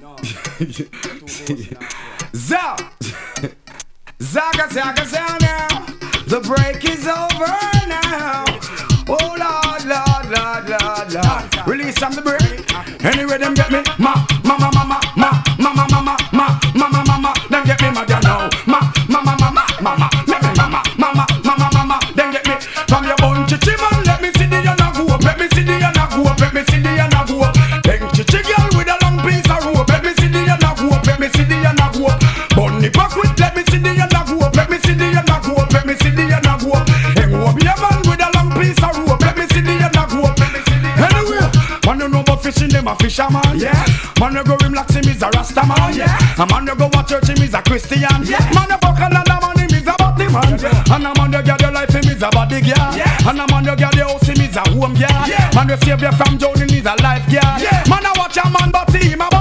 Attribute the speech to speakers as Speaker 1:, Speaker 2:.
Speaker 1: Zaga now. The break is over now. Oh Lord. Release from the break. Anyway, them get me. Mama. Them get me, mother now. Mama. Them get me. From your bone chichi man, let me see the yana go up. Let me see the yana go up. Let me see the yana go up. Then chichi girl with a long piece of rope. Let me see the yana go up. Let me see the yana go up. Bunny back with. Let me see the yana go up. Let me see the yana go up. Let me see the yana go up. Hang up your man with a long piece of rope. Let me see the yana go up. Let me see the yana go up. Man you know about fishing, them a fisherman. Yeah. Man you go him like him is a Rasta man. Yeah. A man you go watch church him is a Christian. Yeah. Man you fuck another man him is a body man. Yeah. And a man you get your life him is a body girl. Yeah. And a man you get your house him is a home girl. Yeah. Man you save you from drowning is a life girl. Yeah. Man you watch a man but him a